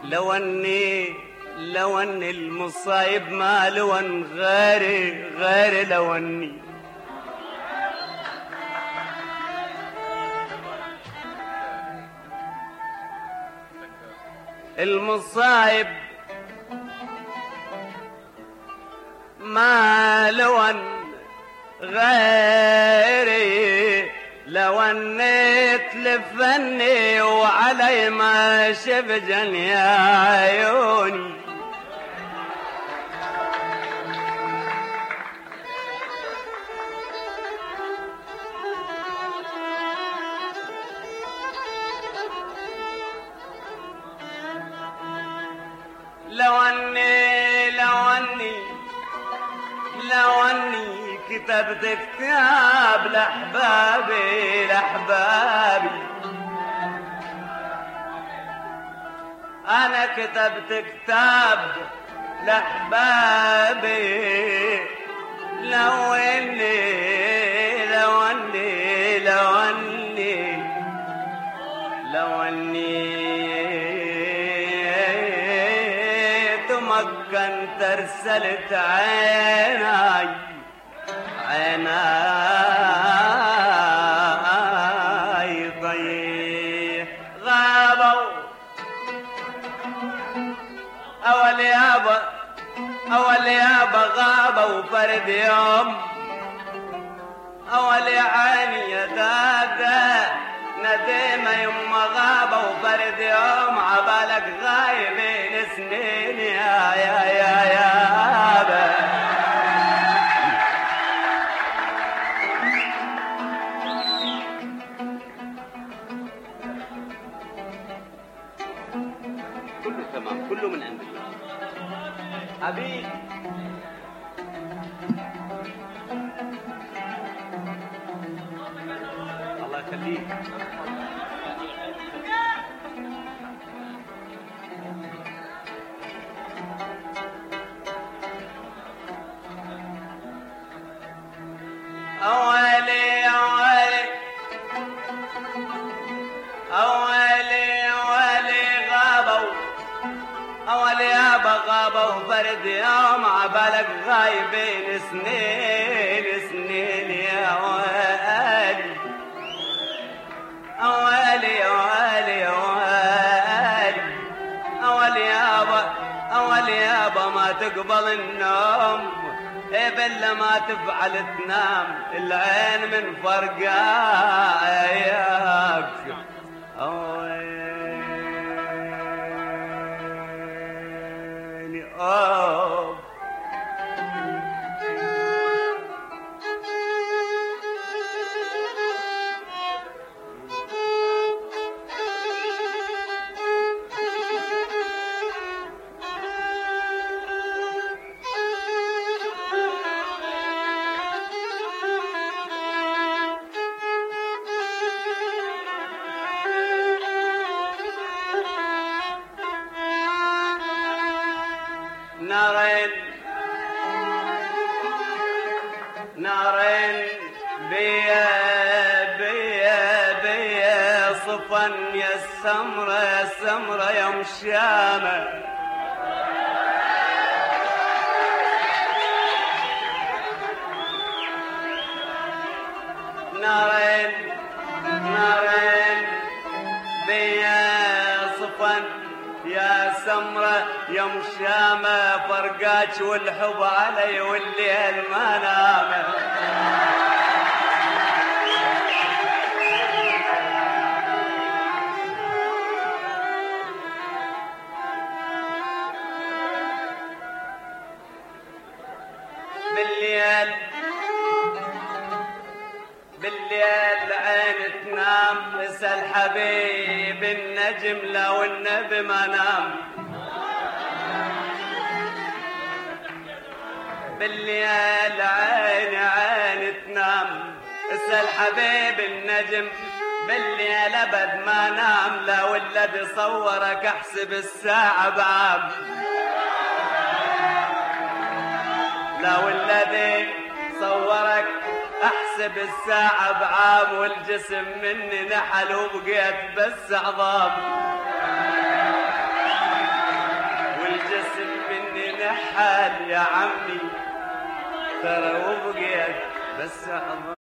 لو اني المصايب ما لون غيري لو اني المصايب ما لون غيري لو انيت لفني وعلي ما شبجن يا عيوني لو اني كتبت كتاب لأحبابي أنا كتبت كتاب لأحبابي لو اني تمكنت ارسلت عيناي ضيق غابوا أول يابا غابوا فرد يوم أول عيني يا دادا نديمة يما غابوا فرد يوم عبالك غايبين سنين يا كله تمام كله من عندي حبيبي الله يخليك أول يابا غابوا فرد يوم عبالك غايبين سنين يا والي أول يابا ما تقبل النوم بلا ما تفعل تنام العين من فرقاك نارين بيا صفن يا السمرة يا مشامة نارين بيا صفن يا سمرة يا مشامة فرقاك والحب علي والليل ما نام بالليل عين تنام اسأل حبيب النجم لو النبي ما نام بالليل عين تنام اسأل حبيب النجم بالليل ابد ما نام لو الذي صورك احسب الساعة بعام لو الذي صورك احسب الساعة بعام والجسم مني نحل وبقيت بس عظام يا عمي ترى وبقيت بس